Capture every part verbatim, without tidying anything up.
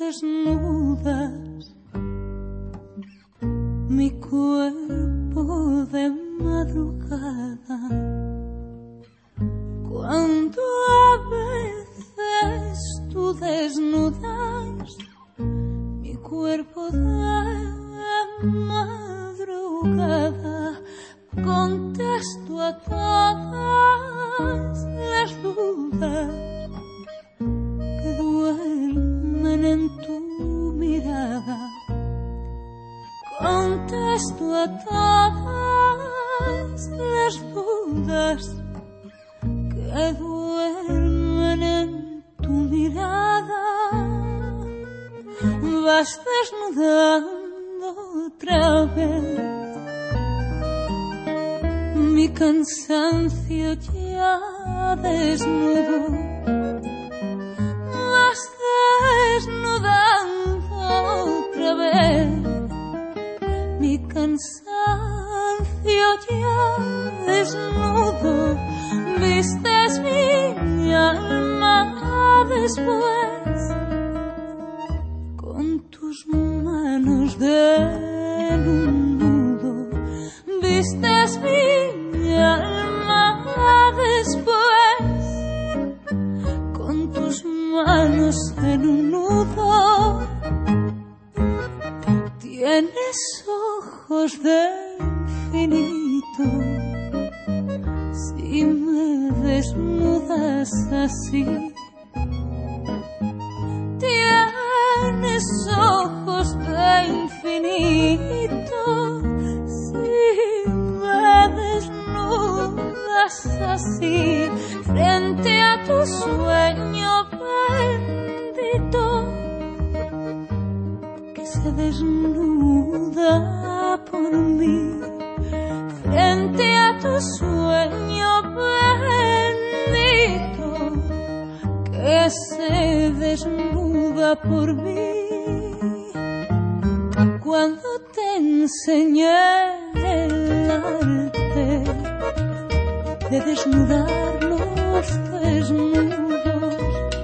desnudas mi cuerpo de madrugada, cuando a veces tú desnudas mi cuerpo de madrugada, contesto a todas las dudas que duermen en tu mirada. Contesto a todas las dudas que duermen en tu mirada. Vas desnudando otra vez mi cansancio ya desnudo. Vas desnudando otra vez mi cansancio ya desnudo. Vistes mi alma después con tus manos de un nudo. Vistes mi alma después con tus manos en un nudo. Tienes ojos de infinito si me desnudas así. Tienes ojos de infinito si me desnudas así. Frente a tu sueño bendito que se desnuda por mí. Frente a tu sueño bendito que se desnuda por mí. Cuando te enseñé el arte de desnudar los desnudos,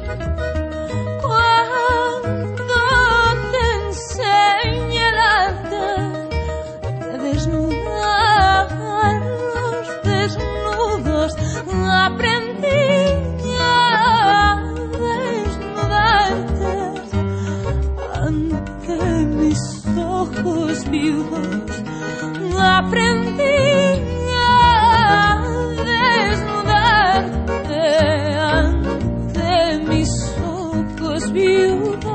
cuando te enseñé el arte de desnudar los desnudos, aprendí a desnudarte ante mis ojos vivos. Aprendí a desnudarte ante mis ojos vivos.